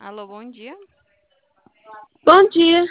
Alô, bom dia. Bom dia.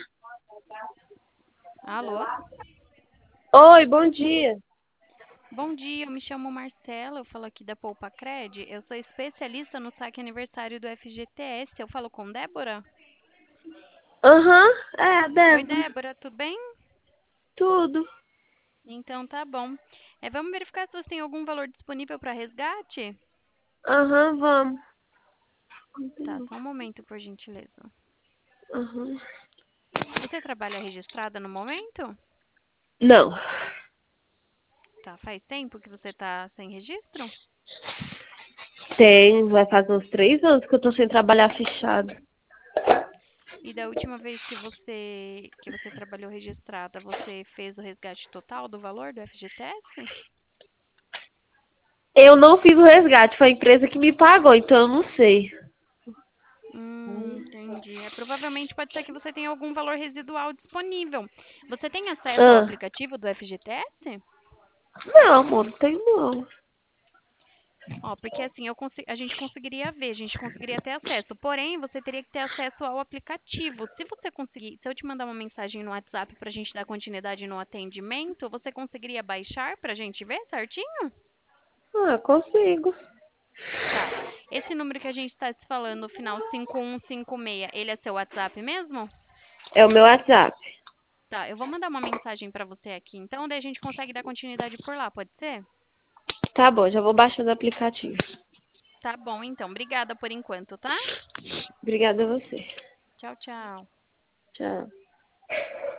Alô? Oi, bom dia. Bom dia, eu me chamo Marcela, eu falo aqui da Poupa Cred. Eu sou especialista no saque aniversário do FGTS. Eu falo com Débora? Aham, Oi, Débora. Débora, tudo bem? Tudo. Então tá bom. Vamos verificar se você tem algum valor disponível para resgate? Aham, vamos. Tá, só um momento, por gentileza. Aham. Você trabalha registrada no momento? Não. Tá, faz tempo que você tá sem registro? Tem, vai fazer uns 3 anos que eu tô sem trabalhar fechado. E da última vez que você trabalhou registrada, você fez o resgate total do valor do FGTS? Eu não fiz o resgate, foi a empresa que me pagou, então eu não sei. Entendi. Provavelmente pode ser que você tenha algum valor residual disponível. Você tem acesso ao Ah, aplicativo do FGTS? não, amor, não tem não. Ó, porque assim, a gente conseguiria ver, a gente conseguiria ter acesso. Porém, você teria que ter acesso ao aplicativo. Se você conseguir, se eu te mandar uma mensagem no WhatsApp para a gente dar continuidade no atendimento, você conseguiria baixar para a gente ver certinho? Ah, consigo. Tá. Esse número que a gente está se falando, no final 5156, ele é seu WhatsApp mesmo? É o meu WhatsApp. Tá, eu vou mandar uma mensagem para você aqui, então daí a gente consegue dar continuidade por lá, pode ser? Tá bom, já vou baixando o aplicativo. Tá bom, então. Obrigada por enquanto, tá? Obrigada a você. Tchau, tchau. Tchau.